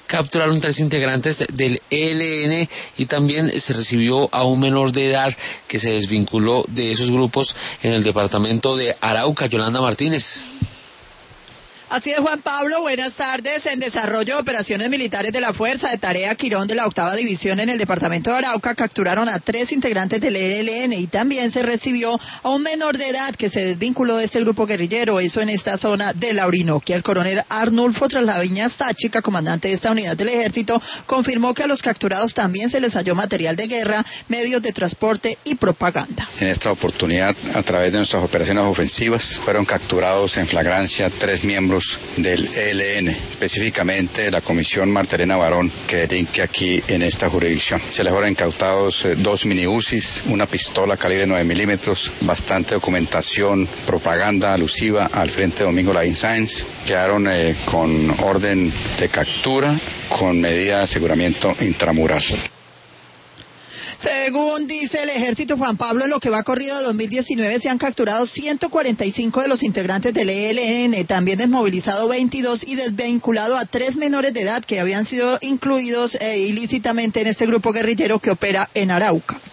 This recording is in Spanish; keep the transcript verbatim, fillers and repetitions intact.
capturaron tres integrantes del E L N y también se recibió a un menor de edad que se desvinculó de esos grupos en el departamento de Arauca. Yolanda Martínez. Así es, Juan Pablo, buenas tardes. En desarrollo de operaciones militares de la Fuerza de Tarea Quirón de la octava División en el departamento de Arauca capturaron a tres integrantes del E L N y también se recibió a un menor de edad que se desvinculó de este grupo guerrillero, eso en esta zona de la Orinoquia. El coronel Arnulfo Traslaviña Sáchica, comandante de esta unidad del ejército, confirmó que a los capturados también se les halló material de guerra, medios de transporte y propaganda. En esta oportunidad, a través de nuestras operaciones ofensivas, fueron capturados en flagrancia tres miembros del E L N, específicamente la Comisión Martelena Barón, que delinque aquí en esta jurisdicción. Se les fueron incautados eh, dos mini UCIs, una pistola calibre nueve milímetros, bastante documentación, propaganda alusiva al Frente Domingo Lavín Sáenz. Quedaron eh, con orden de captura, con medida de aseguramiento intramural. Según dice el ejército, Juan Pablo, en lo que va corrido de dos mil diecinueve se han capturado ciento cuarenta y cinco de los integrantes del E L N, también desmovilizado veintidós y desvinculado a tres menores de edad que habían sido incluidos eh, ilícitamente en este grupo guerrillero que opera en Arauca.